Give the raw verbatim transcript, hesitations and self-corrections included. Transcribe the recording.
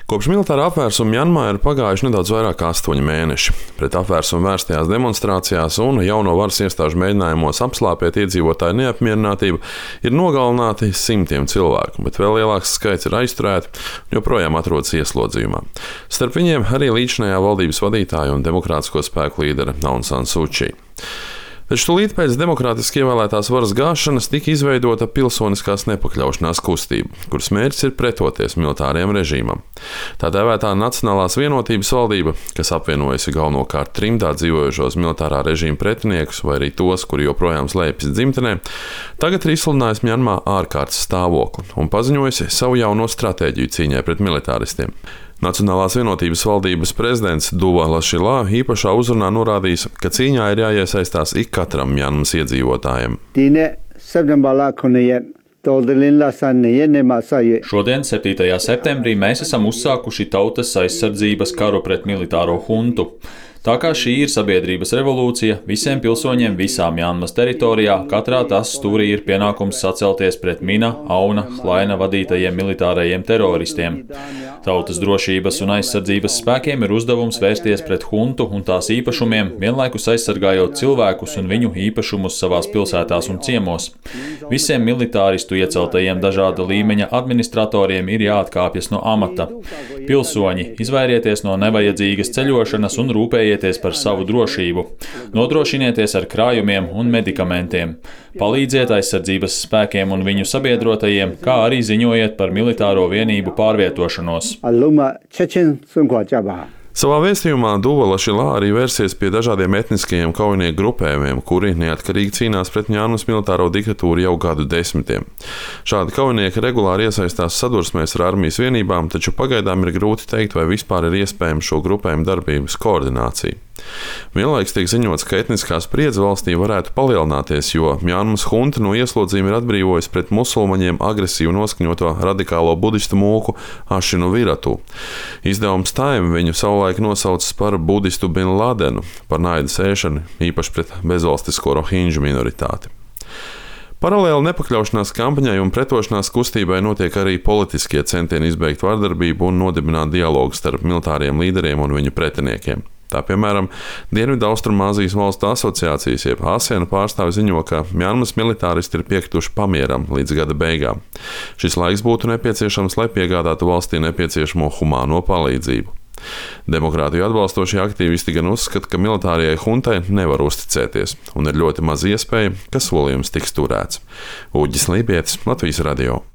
Kopš militāra apvērsuma Mjanmā ir pagājuši nedaudz vairāk kā astoņi mēneši. Pret apvērsumu vērstajās demonstrācijās un jauno varas iestāžu mēģinājumos apslāpēt iedzīvotāju neapmierinātību ir nogalināti simtiem cilvēku, bet vēl lielāks skaits ir aizturēti un joprojām atrodas ieslodzījumā. Starp viņiem arī līdzinājā valdības vadītāja un demokrātisko spēku līdere Aung San Suu Kyi. Taču tūlīt pēc demokrātiski ievēlētās varas gāšanas tika izveidota pilsoniskās nepakļaušanās kustība, kuras mērķis ir pretoties militārajam režīmam. Tā dēvētā Nacionālās vienotības valdība, kas apvienojusi galvenokārt trimdā dzīvojušos militārā režīma pretiniekus vai arī tos, kuri joprojām slēpjas dzimtenē, tagad ir izsludinājusi Mjanmā ārkārtas stāvokli un paziņojusi savu jauno stratēģiju cīņai pret militāristiem. Nacionālās vienotības valdības prezidents Duwa Lašilā īpašā uzrunā norādījis, ka cīņā ir jāiesaistās ik katram Mjanmas iedzīvotājiem. Šodien, septītajā septembrī, mēs esam uzsākuši tautas aizsardzības karu pret militāro huntu. Tā kā šī ir sabiedrības revolūcija, visiem pilsoņiem visā Mjanmas teritorijā katrā tās stūrī ir pienākums sacelties pret Mina, Auna, Hlaina vadītajiem militārajiem teroristiem. Tautas drošības un aizsardzības spēkiem ir uzdevums vērsties pret huntu un tās īpašumiem, vienlaikus aizsargājot cilvēkus un viņu īpašumus savās pilsētās un ciemos. Visiem militāristu ieceltajiem dažāda līmeņa administratoriem ir jāatkāpjas no amata. Pilsoņi, izvairieties no nevajadzīgas ceļošanas un rūpējieties par savu drošību. Nodrošinieties ar krājumiem un medikamentiem. Palīdziet aizsardzības spēkiem un viņu sabiedrotajiem, kā arī ziņojiet par militāro vienību pārvietošanos. Savā vēstījumā Duwa Lašilā arī vērsies pie dažādiem etniskajiem kaujinieku grupējumiem, kuri neatkarīgi cīnās pret Mjanmas militāro diktatūru jau gadu desmitiem. Šādi kaujinieki regulāri iesaistās sadursmēs ar armijas vienībām, taču pagaidām ir grūti teikt, vai vispār ir iespējama šo grupējumu darbības koordinācija. Vienlaiks tiek ziņots, ka etniskā spriedze valstī varētu palielināties, jo Mjanmas hunta no ieslodzījuma ir atbrīvojusi pret musulmaņiem agresīvu noskaņoto radikālo budistu mūku Ašinu Viratu. Izdevums Time viņu savulaik nosaucis par budistu Bin Ladenu, par naida sēšanu, īpaši pret bezvalstisko rohinģu minoritāti. Paralēli nepakļaušanās kampaņai un pretošanās kustībai notiek arī politiskie centieni izbeigt vardarbību un nodibināt dialogu starp militāriem līderiem un viņu pretiniekiem. Tā piemēram, Dienvidaustrumāzijas valstu asociācijas jeb ASEAN pārstāvi ziņo, ka Mjanmas militāristi ir piekrituši pamieram līdz gada beigām. Šis laiks būtu nepieciešams, lai piegādātu valstī nepieciešamo humāno palīdzību. Demokrātiju atbalstošie aktīvisti gan uzskata, ka militārajai huntai nevar uzticēties un ir ļoti maz iespēja, ka solījums tiks turēts. Uģis Lībietis, Latvijas radio.